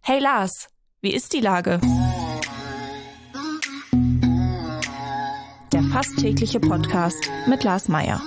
Hey Lars, wie ist die Lage? Der fast tägliche Podcast mit Lars Meyer.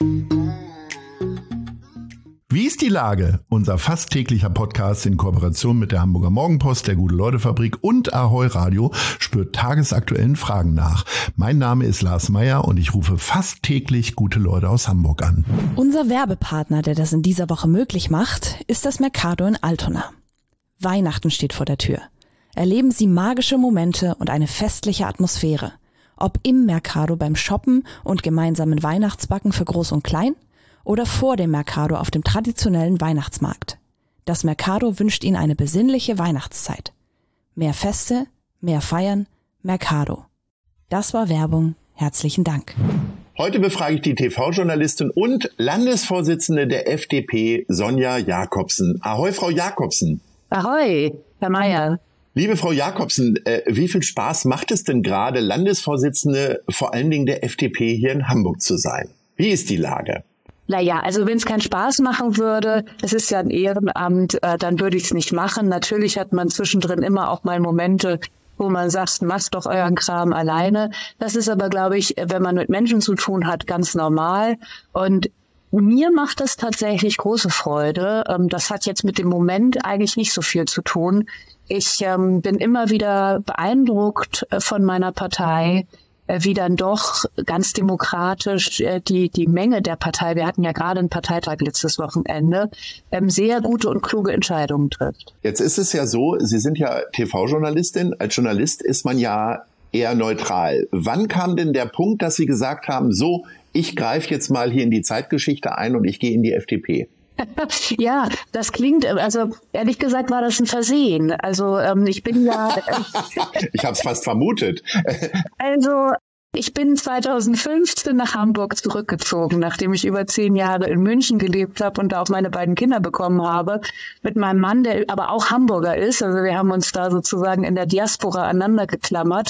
Wie ist die Lage? Unser fast täglicher Podcast in Kooperation mit der Hamburger Morgenpost, der Gute-Leute-Fabrik und Ahoi Radio spürt tagesaktuellen Fragen nach. Mein Name ist Lars Meyer und ich rufe fast täglich gute Leute aus Hamburg an. Unser Werbepartner, der das in dieser Woche möglich macht, ist das Mercado in Altona. Weihnachten steht vor der Tür. Erleben Sie magische Momente und eine festliche Atmosphäre. Ob im Mercado beim Shoppen und gemeinsamen Weihnachtsbacken für Groß und Klein oder vor dem Mercado auf dem traditionellen Weihnachtsmarkt. Das Mercado wünscht Ihnen eine besinnliche Weihnachtszeit. Mehr Feste, mehr Feiern, Mercado. Das war Werbung. Herzlichen Dank. Heute befrage ich die TV-Journalistin und Landesvorsitzende der FDP, Sonja Jacobsen. Ahoi, Frau Jacobsen. Ahoi, Herr Meyer. Liebe Frau Jacobsen, wie viel Spaß macht es denn gerade, Landesvorsitzende vor allen Dingen der FDP hier in Hamburg zu sein? Wie ist die Lage? Naja, also wenn es keinen Spaß machen würde, es ist ja ein Ehrenamt, dann würde ich es nicht machen. Natürlich hat man zwischendrin immer auch mal Momente, wo man sagt, macht doch euren Kram alleine. Das ist aber, glaube ich, wenn man mit Menschen zu tun hat, ganz normal. Und mir macht das tatsächlich große Freude. Das hat jetzt mit dem Moment eigentlich nicht so viel zu tun. Ich bin immer wieder beeindruckt von meiner Partei, wie dann doch ganz demokratisch die Menge der Partei, wir hatten ja gerade einen Parteitag letztes Wochenende, sehr gute und kluge Entscheidungen trifft. Jetzt ist es ja so, Sie sind ja TV-Journalistin. Als Journalist ist man ja eher neutral. Wann kam denn der Punkt, dass Sie gesagt haben, so, ich greife jetzt mal hier in die Zeitgeschichte ein und ich gehe in die FDP? Ja, das klingt, also ehrlich gesagt war das ein Versehen. Also ich bin ja... Ich habe es fast vermutet. Also ich bin 2015 nach Hamburg zurückgezogen, nachdem ich über 10 Jahre in München gelebt habe und da auch meine beiden Kinder bekommen habe, mit meinem Mann, der aber auch Hamburger ist. Also wir haben uns da sozusagen in der Diaspora aneinander geklammert.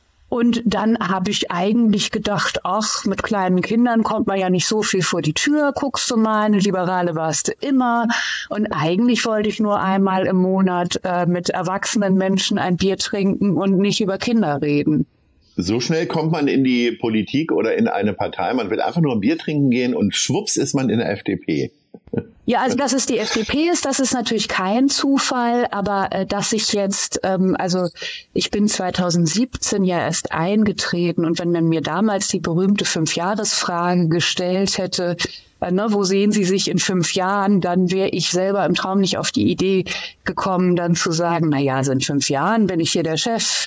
Und dann habe ich eigentlich gedacht, ach, mit kleinen Kindern kommt man ja nicht so viel vor die Tür, guckst du mal, eine Liberale warst du immer. Und eigentlich wollte ich nur einmal im Monat mit erwachsenen Menschen ein Bier trinken und nicht über Kinder reden. So schnell kommt man in die Politik oder in eine Partei, man will einfach nur ein Bier trinken gehen und schwupps ist man in der FDP. Ja, also dass es die FDP ist, das ist natürlich kein Zufall, aber dass ich jetzt, also ich bin 2017 ja erst eingetreten und wenn man mir damals die berühmte 5-Jahres-Frage gestellt hätte, wo sehen Sie sich in 5 Jahren, dann wäre ich selber im Traum nicht auf die Idee gekommen, dann zu sagen, also in 5 Jahren bin ich hier der Chef.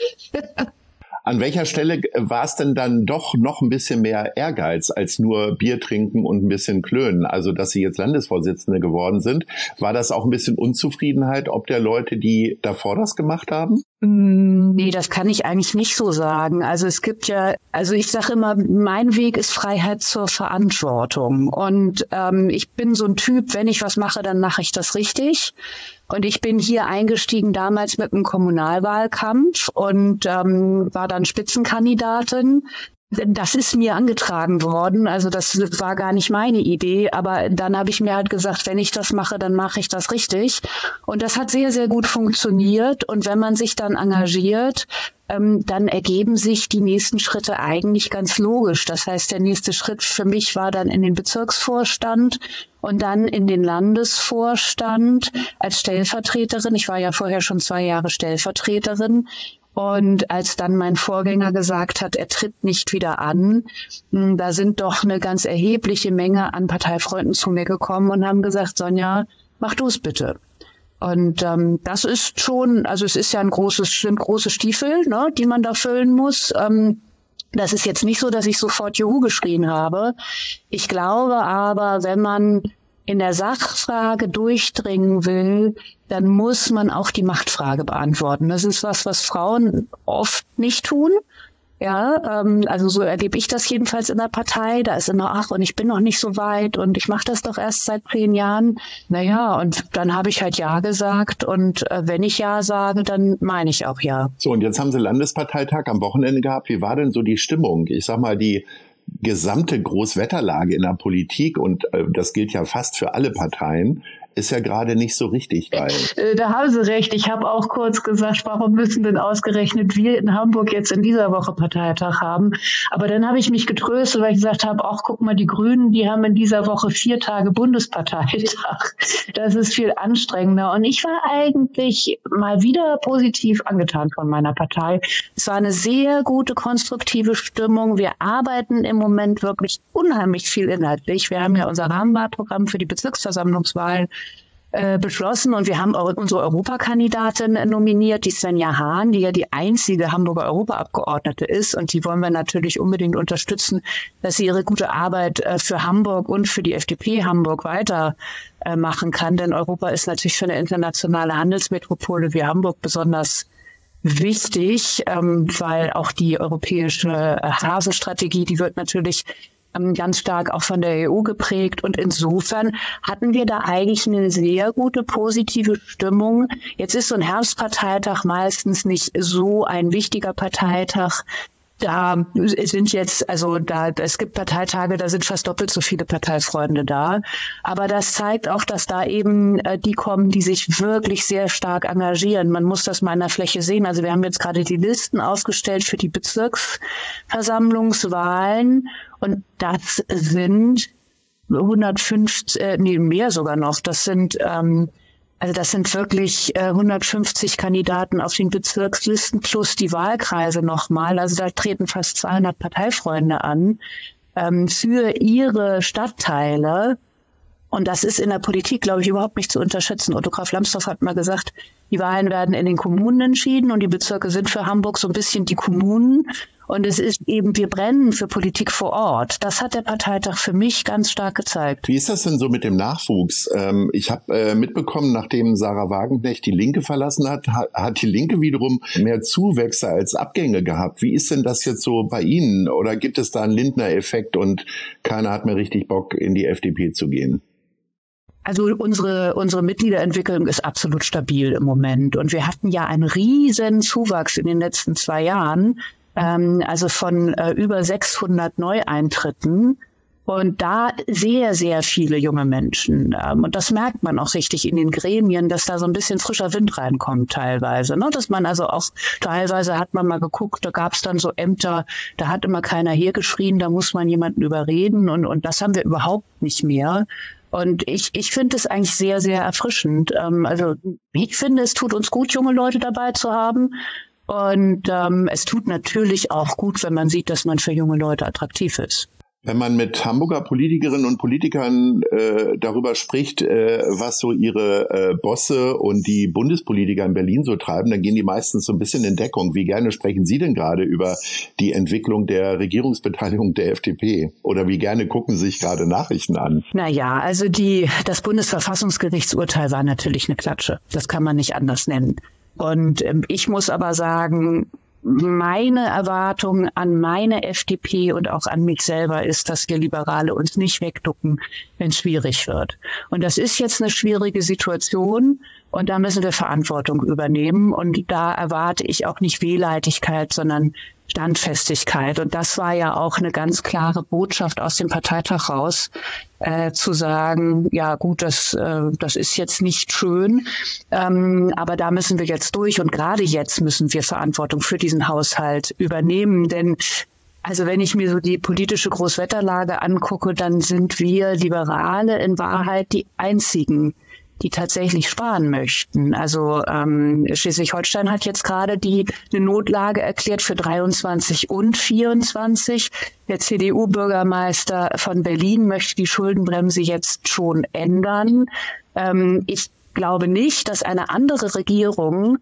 An welcher Stelle war es denn dann doch noch ein bisschen mehr Ehrgeiz als nur Bier trinken und ein bisschen klönen? Also, dass Sie jetzt Landesvorsitzende geworden sind, war das auch ein bisschen Unzufriedenheit ob der Leute, die davor das gemacht haben? Nee, das kann ich eigentlich nicht so sagen. Also es gibt ja, also ich sage immer, mein Weg ist Freiheit zur Verantwortung. Und ich bin so ein Typ, wenn ich was mache, dann mache ich das richtig. Und ich bin hier eingestiegen damals mit einem Kommunalwahlkampf und war dann Spitzenkandidatin. Das ist mir angetragen worden, also das war gar nicht meine Idee, aber dann habe ich mir halt gesagt, wenn ich das mache, dann mache ich das richtig. Und das hat sehr, sehr gut funktioniert. Und wenn man sich dann engagiert, dann ergeben sich die nächsten Schritte eigentlich ganz logisch. Das heißt, der nächste Schritt für mich war dann in den Bezirksvorstand und dann in den Landesvorstand als Stellvertreterin. Ich war ja vorher schon 2 Jahre Stellvertreterin. Und als dann mein Vorgänger gesagt hat, er tritt nicht wieder an, da sind doch eine ganz erhebliche Menge an Parteifreunden zu mir gekommen und haben gesagt, Sonja, mach du es bitte. Und das ist schon, also es ist ja sind große Stiefel, ne, die man da füllen muss. Das ist jetzt nicht so, dass ich sofort Juhu geschrien habe. Ich glaube aber, wenn man in der Sachfrage durchdringen will, dann muss man auch die Machtfrage beantworten. Das ist was Frauen oft nicht tun. Ja, also so erlebe ich das jedenfalls in der Partei. Da ist immer, ach, und ich bin noch nicht so weit und ich mache das doch erst seit 10 Jahren. Naja, und dann habe ich halt Ja gesagt und wenn ich Ja sage, dann meine ich auch Ja. So, und jetzt haben Sie Landesparteitag am Wochenende gehabt. Wie war denn so die Stimmung? Ich sag mal, die gesamte Großwetterlage in der Politik, und das gilt ja fast für alle Parteien, ist ja gerade nicht so richtig geil. Da haben Sie recht. Ich habe auch kurz gesagt, warum müssen denn ausgerechnet wir in Hamburg jetzt in dieser Woche Parteitag haben? Aber dann habe ich mich getröstet, weil ich gesagt habe, ach, guck mal, die Grünen, die haben in dieser Woche 4 Tage Bundesparteitag. Das ist viel anstrengender. Und ich war eigentlich mal wieder positiv angetan von meiner Partei. Es war eine sehr gute, konstruktive Stimmung. Wir arbeiten im Moment wirklich unheimlich viel inhaltlich. Wir haben ja unser Rahmenwahlprogramm für die Bezirksversammlungswahlen beschlossen und wir haben auch unsere Europakandidatin nominiert, die Svenja Hahn, die ja die einzige Hamburger Europaabgeordnete ist, und die wollen wir natürlich unbedingt unterstützen, dass sie ihre gute Arbeit für Hamburg und für die FDP Hamburg weiter machen kann, denn Europa ist natürlich für eine internationale Handelsmetropole wie Hamburg besonders wichtig, weil auch die europäische Hasenstrategie, die wird natürlich ganz stark auch von der EU geprägt. Und insofern hatten wir da eigentlich eine sehr gute, positive Stimmung. Jetzt ist so ein Herbstparteitag meistens nicht so ein wichtiger Parteitag. Da sind jetzt, es gibt Parteitage, da sind fast doppelt so viele Parteifreunde da. Aber das zeigt auch, dass da eben die kommen, die sich wirklich sehr stark engagieren. Man muss das mal in der Fläche sehen. Also wir haben jetzt gerade die Listen aufgestellt für die Bezirksversammlungswahlen. Und das sind 150, mehr sogar noch. Das sind wirklich 150 Kandidaten auf den Bezirkslisten plus die Wahlkreise nochmal. Also da treten fast 200 Parteifreunde an für ihre Stadtteile. Und das ist in der Politik, glaube ich, überhaupt nicht zu unterschätzen. Otto Graf Lambsdorff hat mal gesagt, die Wahlen werden in den Kommunen entschieden und die Bezirke sind für Hamburg so ein bisschen die Kommunen. Und es ist eben, wir brennen für Politik vor Ort. Das hat der Parteitag für mich ganz stark gezeigt. Wie ist das denn so mit dem Nachwuchs? Ich habe mitbekommen, nachdem Sarah Wagenknecht die Linke verlassen hat, hat die Linke wiederum mehr Zuwächse als Abgänge gehabt. Wie ist denn das jetzt so bei Ihnen? Oder gibt es da einen Lindner-Effekt und keiner hat mehr richtig Bock, in die FDP zu gehen? Also unsere Mitgliederentwicklung ist absolut stabil im Moment. Und wir hatten ja einen riesen Zuwachs in den letzten 2 Jahren. Also von über 600 Neueintritten und da sehr, sehr viele junge Menschen. Und das merkt man auch richtig in den Gremien, dass da so ein bisschen frischer Wind reinkommt teilweise. Ne? Dass man also auch, teilweise hat man mal geguckt, da gab es dann so Ämter, da hat immer keiner hergeschrien, da muss man jemanden überreden und das haben wir überhaupt nicht mehr. Und ich finde es eigentlich sehr, sehr erfrischend. Also ich finde, es tut uns gut, junge Leute dabei zu haben. Und es tut natürlich auch gut, wenn man sieht, dass man für junge Leute attraktiv ist. Wenn man mit Hamburger Politikerinnen und Politikern darüber spricht, was so ihre Bosse und die Bundespolitiker in Berlin so treiben, dann gehen die meistens so ein bisschen in Deckung. Wie gerne sprechen Sie denn gerade über die Entwicklung der Regierungsbeteiligung der FDP? Oder wie gerne gucken Sie sich gerade Nachrichten an? Naja, also das Bundesverfassungsgerichtsurteil war natürlich eine Klatsche. Das kann man nicht anders nennen. Und ich muss aber sagen, meine Erwartung an meine FDP und auch an mich selber ist, dass wir Liberale uns nicht wegducken, wenn es schwierig wird. Und das ist jetzt eine schwierige Situation und da müssen wir Verantwortung übernehmen. Und da erwarte ich auch nicht Wehleidigkeit, sondern Standfestigkeit. Und das war ja auch eine ganz klare Botschaft aus dem Parteitag raus, zu sagen, ja gut, das ist jetzt nicht schön, aber da müssen wir jetzt durch und gerade jetzt müssen wir Verantwortung für diesen Haushalt übernehmen, denn also wenn ich mir so die politische Großwetterlage angucke, dann sind wir Liberale in Wahrheit die einzigen, die tatsächlich sparen möchten. Also Schleswig-Holstein hat jetzt gerade eine Notlage erklärt für 23 und 24. Der CDU-Bürgermeister von Berlin möchte die Schuldenbremse jetzt schon ändern. Ich glaube nicht, dass eine andere Regierung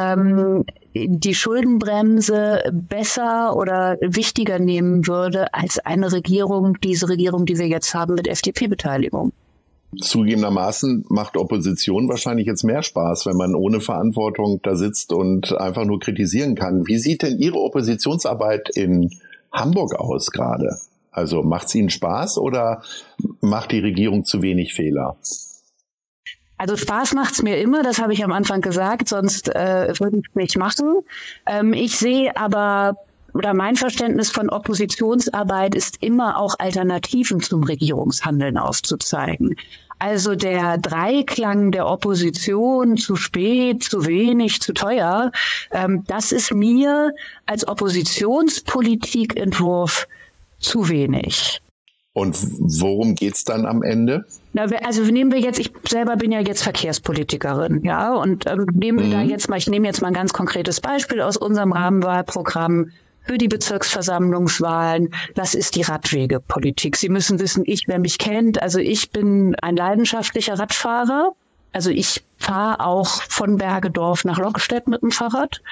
die Schuldenbremse besser oder wichtiger nehmen würde als diese Regierung, die wir jetzt haben mit FDP-Beteiligung. Zugegebenermaßen macht Opposition wahrscheinlich jetzt mehr Spaß, wenn man ohne Verantwortung da sitzt und einfach nur kritisieren kann. Wie sieht denn Ihre Oppositionsarbeit in Hamburg aus gerade? Also macht es Ihnen Spaß oder macht die Regierung zu wenig Fehler? Also Spaß macht's mir immer, das habe ich am Anfang gesagt, sonst würde ich es nicht machen. Ich sehe aber oder mein Verständnis von Oppositionsarbeit ist immer auch Alternativen zum Regierungshandeln aufzuzeigen. Also der Dreiklang der Opposition, zu spät, zu wenig, zu teuer, das ist mir als Oppositionspolitikentwurf zu wenig. Und worum geht's dann am Ende? Also nehmen wir jetzt, ich selber bin ja jetzt Verkehrspolitikerin, ja, und nehmen wir da jetzt mal, ich nehme jetzt mal ein ganz konkretes Beispiel aus unserem Rahmenwahlprogramm für die Bezirksversammlungswahlen. Das ist die Radwegepolitik. Sie müssen wissen, wer mich kennt, also ich bin ein leidenschaftlicher Radfahrer. Also ich fahre auch von Bergedorf nach Lockstedt mit dem Fahrrad.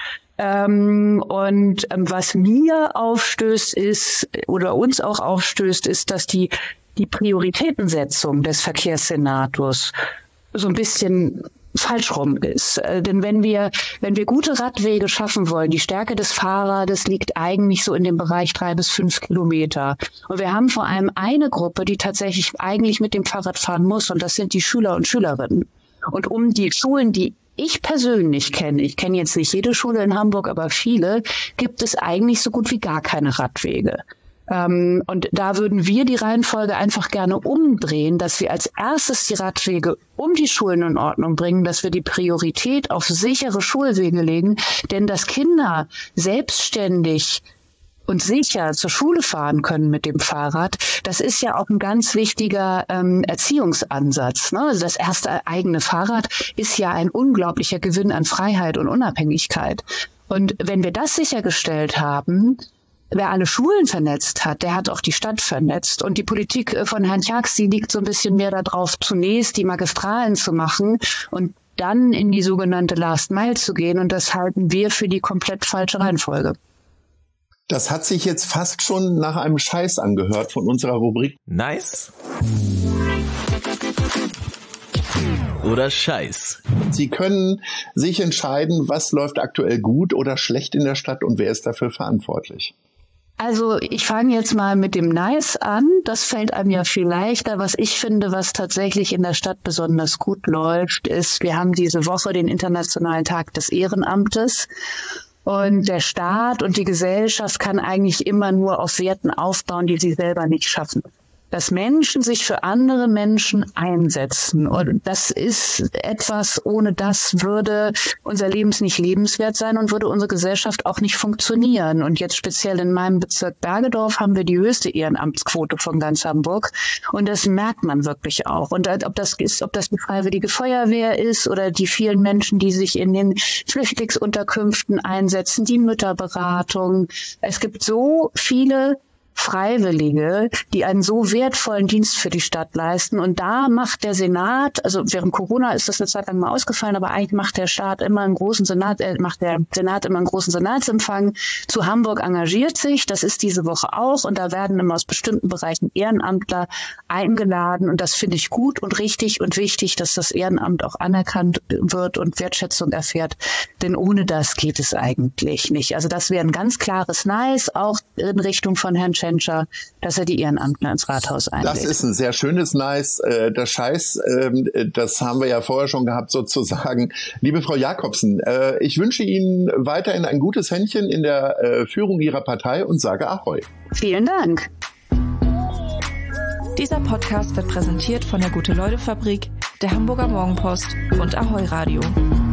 Was mir aufstößt ist, oder uns auch aufstößt, ist, dass die Prioritätensetzung des Verkehrssenators so ein bisschen falsch rum ist. Denn wenn wir gute Radwege schaffen wollen, die Stärke des Fahrrades liegt eigentlich so in dem Bereich 3 bis 5 Kilometer. Und wir haben vor allem eine Gruppe, die tatsächlich eigentlich mit dem Fahrrad fahren muss, und das sind die Schüler und Schülerinnen. Und um die Schulen, die ich persönlich kenne, ich kenne jetzt nicht jede Schule in Hamburg, aber viele, gibt es eigentlich so gut wie gar keine Radwege. Und da würden wir die Reihenfolge einfach gerne umdrehen, dass wir als erstes die Radwege um die Schulen in Ordnung bringen, dass wir die Priorität auf sichere Schulwege legen, denn dass Kinder selbstständig und sicher zur Schule fahren können mit dem Fahrrad, das ist ja auch ein ganz wichtiger Erziehungsansatz. Ne? Also das erste eigene Fahrrad ist ja ein unglaublicher Gewinn an Freiheit und Unabhängigkeit. Und wenn wir das sichergestellt haben, wer alle Schulen vernetzt hat, der hat auch die Stadt vernetzt. Und die Politik von Herrn Tjax, die liegt so ein bisschen mehr darauf, zunächst die Magistralen zu machen und dann in die sogenannte Last Mile zu gehen. Und das halten wir für die komplett falsche Reihenfolge. Das hat sich jetzt fast schon nach einem Scheiß angehört von unserer Rubrik. Nice oder Scheiß. Sie können sich entscheiden, was läuft aktuell gut oder schlecht in der Stadt und wer ist dafür verantwortlich. Also ich fange jetzt mal mit dem Nice an. Das fällt einem ja viel leichter. Was ich finde, was tatsächlich in der Stadt besonders gut läuft, ist, wir haben diese Woche den Internationalen Tag des Ehrenamtes. Und der Staat und die Gesellschaft kann eigentlich immer nur auf Werten aufbauen, die sie selber nicht schaffen. Dass Menschen sich für andere Menschen einsetzen. Und das ist etwas, ohne das würde unser Leben nicht lebenswert sein und würde unsere Gesellschaft auch nicht funktionieren. Und jetzt speziell in meinem Bezirk Bergedorf haben wir die höchste Ehrenamtsquote von ganz Hamburg. Und das merkt man wirklich auch. Und ob das die Freiwillige Feuerwehr ist oder die vielen Menschen, die sich in den Flüchtlingsunterkünften einsetzen, die Mütterberatung. Es gibt so viele Freiwillige, die einen so wertvollen Dienst für die Stadt leisten. Und da macht der Senat, also während Corona ist das eine Zeit lang mal ausgefallen, aber eigentlich macht der Senat immer einen großen Senatsempfang zu Hamburg, engagiert sich. Das ist diese Woche auch. Und da werden immer aus bestimmten Bereichen Ehrenamtler eingeladen. Und das finde ich gut und richtig und wichtig, dass das Ehrenamt auch anerkannt wird und Wertschätzung erfährt. Denn ohne das geht es eigentlich nicht. Also das wäre ein ganz klares Nice, auch in Richtung von Herrn dass er die Ehrenamtler ins Rathaus einlädt. Das ist ein sehr schönes Nice. Das Scheiß, das haben wir ja vorher schon gehabt sozusagen. Liebe Frau Jakobsen, ich wünsche Ihnen weiterhin ein gutes Händchen in der Führung Ihrer Partei und sage Ahoi. Vielen Dank. Dieser Podcast wird präsentiert von der Gute-Leute-Fabrik, der Hamburger Morgenpost und Ahoi Radio.